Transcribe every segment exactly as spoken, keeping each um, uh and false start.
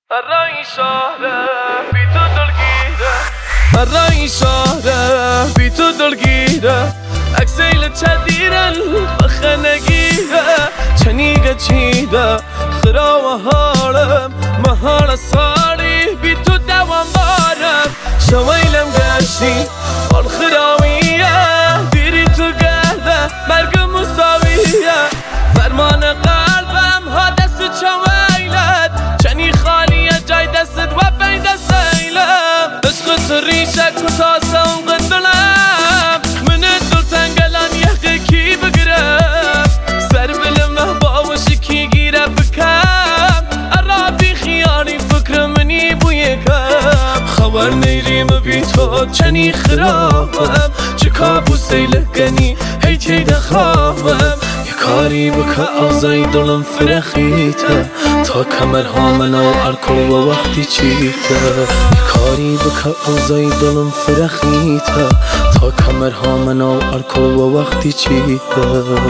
الرأي شهره بی تو دلگیره الرأی شهره بی تو دلگیره اکسیل چدیرن بخه نگیره چنیگه چیده خرا و حالم مهار سالی بی تو دوام بارم شویلم گشتی آل خراویه دیری تو گرده مرگ مساویه فرمان قلبم ها دست چویلت چنی خالیه جای دست و بین دست ایلم عشق تو ریشه کتاسه اون قدلم من دل تنگلان یه کی بگیرم سر بلم نه باوشی کی گیره بکم عربی خیانی فکر منی بوی کم خبر نیریم بی تو چنی خرابم چه کابوسی لگنی هی تیده خوابم کاری بکه آزای دلم فرخیته تا کمر ها منو ارکل و وقتی چیته کاری بکه آزای دلم فرخیته تا کمر ها منو ارکل و وقتی چیته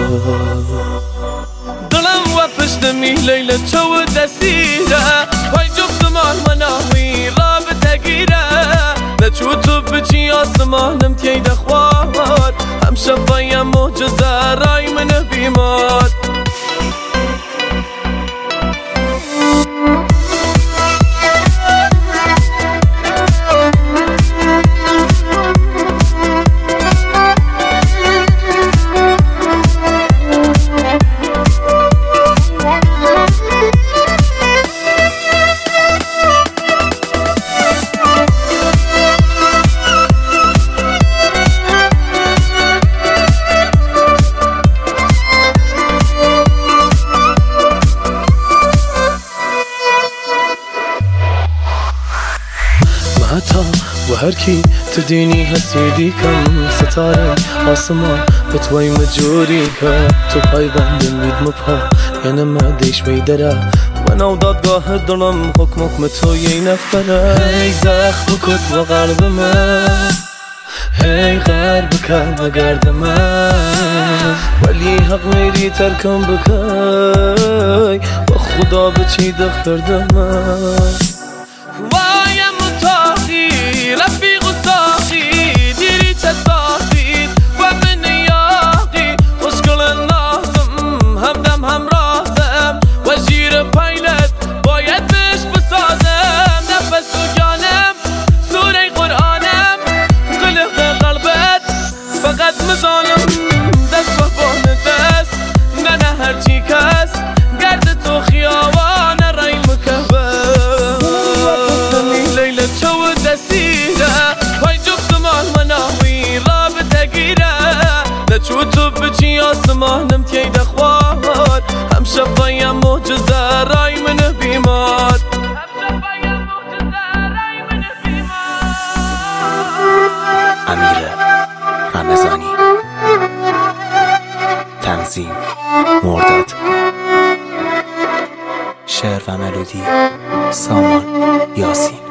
دلم و پشتمی لیل چو دسیره پای جفت مال مناوی را بتگیره نچو تو بچی آسمانم تیده خواد هم شفایم معجزه رای من بیمار حتی و هر کی تدینی حسیدی کم ستاره آسمان به توی مجوری که تو پای بندم مید مپا یعنی مدیش بیدره و نو دادگاه دلم حکم حکم تو یه نفره هی زخم کت و قلب من هی غرب کن و گرد من ولی حق میری ترکم بکی و خدا بچی دختر من رفیق و ساقی دیری چه ساقید و من یاقی خوشگل نازم همدم همرازم و جیر پیلت باید بهش بسازم نفس و جانم سوره قرآنم قلق قلبت فقط مزانم دست و بان دست نه نه هرچی کس گرد تو خیابان رای مکبه لیل چو دسیره پای جفت مال مناوی را بتگیره نچو تو بچی آسمانم تیده خواد هم شفایم معجزه رای من بیمار امیر رمضانی تنظیم مرداد شعر و ملودی سامان یاسین